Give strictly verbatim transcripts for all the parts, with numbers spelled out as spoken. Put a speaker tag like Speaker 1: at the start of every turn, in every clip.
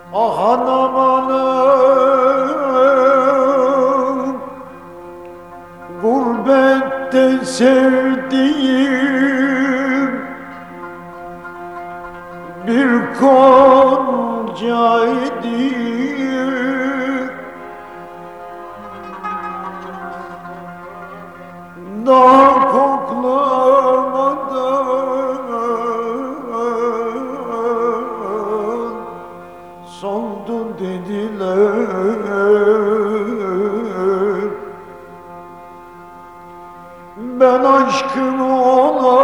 Speaker 1: Ah anam anam, gurbette sevdiğim bir gonca idi. Daha koklamadan soldu dediler. Ben aşkımı ona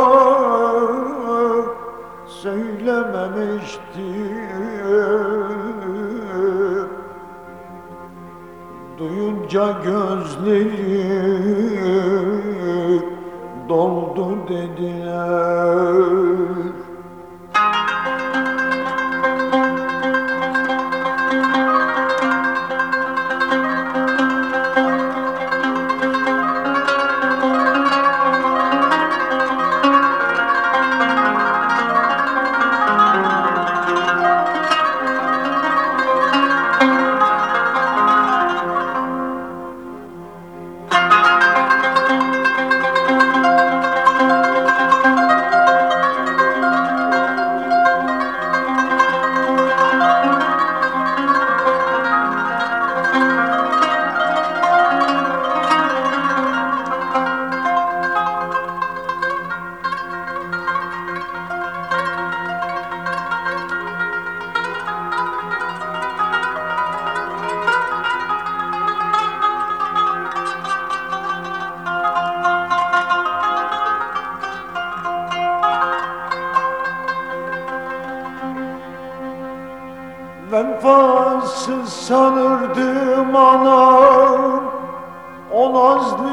Speaker 1: söylememiştim. Duyunca gözleri doldu dediler. Vefasız sanırdım anam o nazlı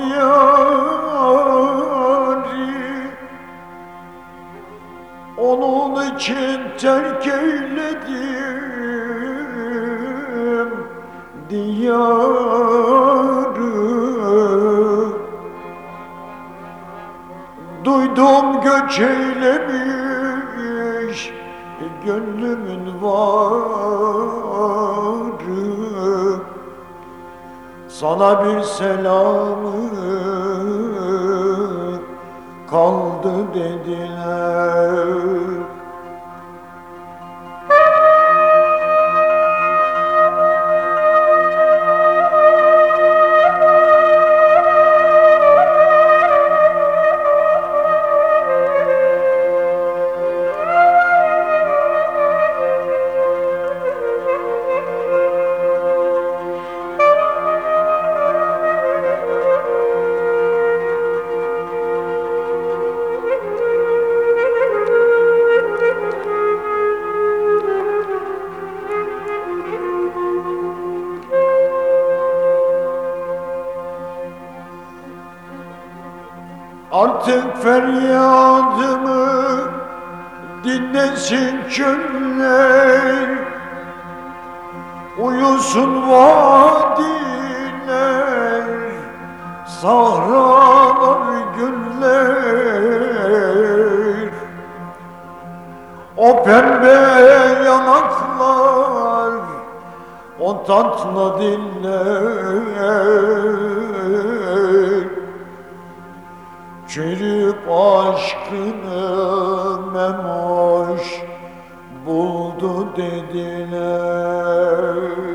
Speaker 1: yâri. Onun için terk eyledim diyarı. Duydum göç eylemiş gönlümün varı. Sana bir selamı kaldı dediler. Artık feryadımı dinlesin çöller, uyusun vadiler, sahralar, güller. O pembe yanaklar, o tatlı diller, çürüp aşkını memoş buldu dediler.